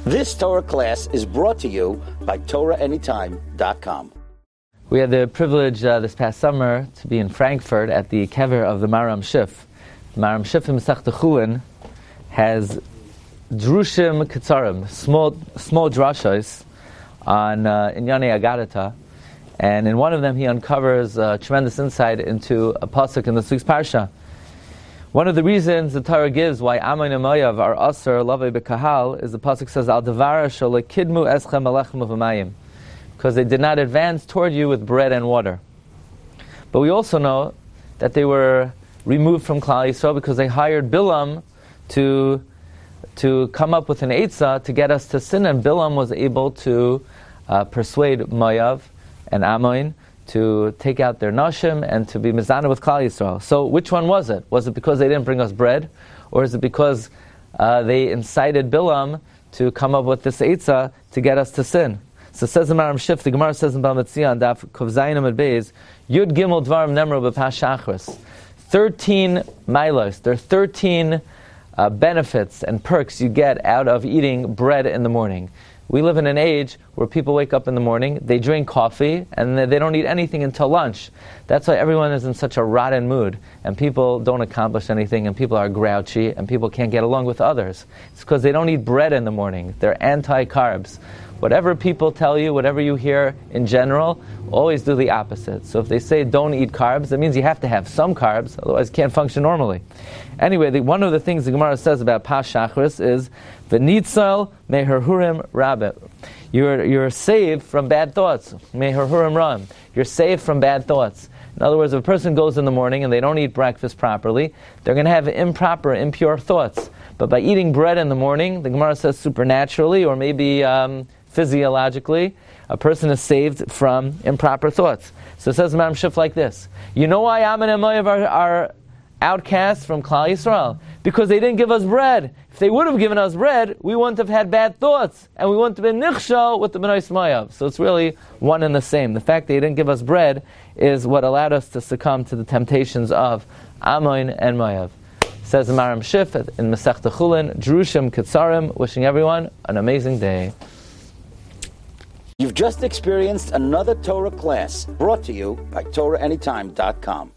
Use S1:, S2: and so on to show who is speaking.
S1: This Torah class is brought to you by TorahAnytime.com.
S2: We had the privilege this past summer to be in Frankfurt at the kever of the Maram Shif. The Maram Shif in Masechta Chulin has drushim ketzarim, small drashos on Inyane Agadata, and in one of them he uncovers tremendous insight into a pasuk in the Suk's Parsha. One of the reasons the Torah gives why Amoin and Moav are Asur Lavei B'Kahal is the pasuk says Al Devara Shalekidmu Eschem Alechem U'V'Mayim, because they did not advance toward you with bread and water. But we also know that they were removed from Klal Yisrael because they hired Bilam to come up with an Eitzah to get us to sin, and Bilam was able to persuade Moav and Ammon to take out their nashim and to be mizana with Klal Yisrael. So which one was it? Was it because they didn't bring us bread, or is it because they incited Bilam to come up with this Eitzah to get us to sin? So it says in Maram Shif, the Gemara says in Bamatzia on Daf Kov Zayin Amud Beis, Yud Gimel Dvarim Nemru B'Pas Shachris. 13 milos. There are 13 benefits and perks you get out of eating bread in the morning. We live in an age where people wake up in the morning, they drink coffee, and they don't eat anything until lunch. That's why everyone is in such a rotten mood, and people don't accomplish anything, and people are grouchy, and people can't get along with others. It's because they don't eat bread in the morning. They're anti-carbs. Whatever people tell you, whatever you hear in general, always do the opposite. So if they say don't eat carbs, that means you have to have some carbs, otherwise you can't function normally. Anyway, one of the things the Gemara says about Pas Shachris is V'nitzal meherhurim rabbit. You're saved from bad thoughts. Meherhurim ram. You're saved from bad thoughts. In other words, if a person goes in the morning and they don't eat breakfast properly, they're going to have improper, impure thoughts. But by eating bread in the morning, the Gemara says supernaturally, or maybe physiologically, a person is saved from improper thoughts. So it says Maram Shif like this: you know why Ammon and Moav are outcasts from Klal Yisrael? Because they didn't give us bread. If they would have given us bread, we wouldn't have had bad thoughts, and we wouldn't have been nichshal with the Bnei Moav. So it's really one and the same. The fact that they didn't give us bread is what allowed us to succumb to the temptations of Ammon and Moav. Says the Maram Shif in Masechta Chulin, Drushim Ketzarim, wishing everyone an amazing day.
S1: You've just experienced another Torah class brought to you by TorahAnytime.com.